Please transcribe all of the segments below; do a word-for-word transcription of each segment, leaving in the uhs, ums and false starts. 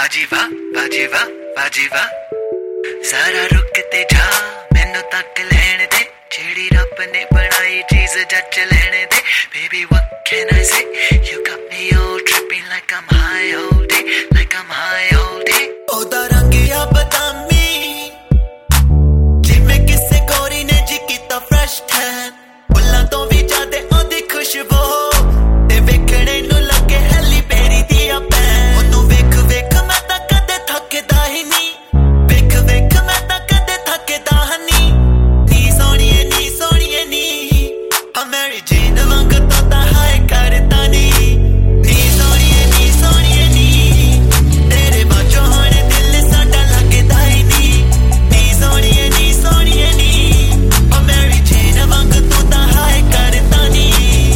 बाजी वाह बाजी वाह बाजी वाह सारा रुक ते जा मैनू तक लैण दे जेड़ी रब ने बनाई चीज जच लैण दे baby what can I say you got me all tripping like I'm high all day like I'm high all day ओदा रंग या बदामी जिवें किसे गोरी ने जी कीता fresh tan बुल्लां तो भी ज्यादा ओदी खुशबू ते वेखणे नू लगे हेली बेरी दी आ पैन ओनू वेख वेख मैं तां कदे थकदा ही नहीं वेख वेख मैं तां कदे थकदा नहीं नी सोहणीए नी सोहणीए नी आ मेरी जीन वांग तो तां हाय करदा नहीं नी सोहणीए नी सोहणीए नी तेरे बाचों हुण दिल साडा लगदा ही नहीं नी सोहणीए नी सोहणीए नी आ मेरी जीन वांग तो तां हाय करदा नहीं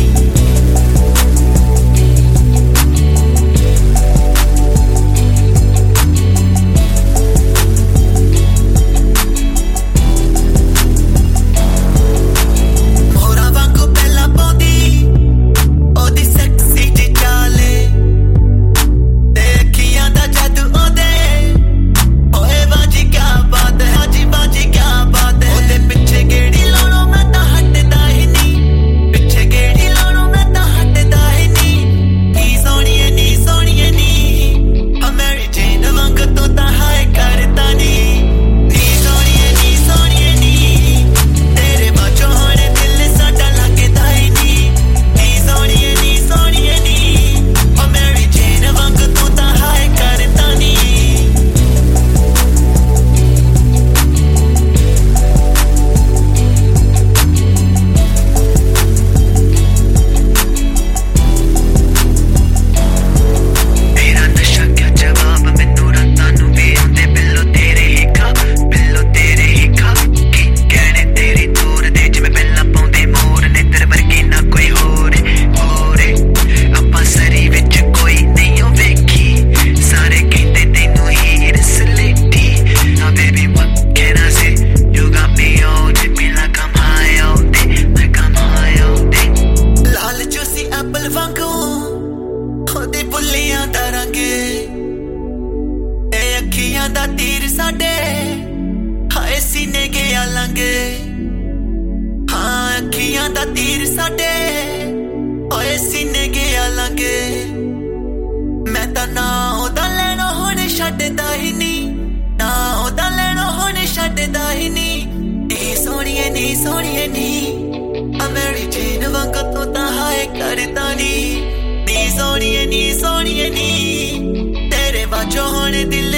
दा तीर साडे हाय सीने गया लंगे हाँ अखियां दा तीर साडे हाय सीने गया लंगे मैं तां ना ओदा लैणा हुण छड्डदा ही नहीं ना ओदा लैणा हुण छड्डदा ही नहीं नी सोहणीए नी सोहणीए नी आ मेरी जीन वांग तूं तां हाय करदा नी नी सोहणीए नी सोहणीए नी तेरे बाचों हुण दिल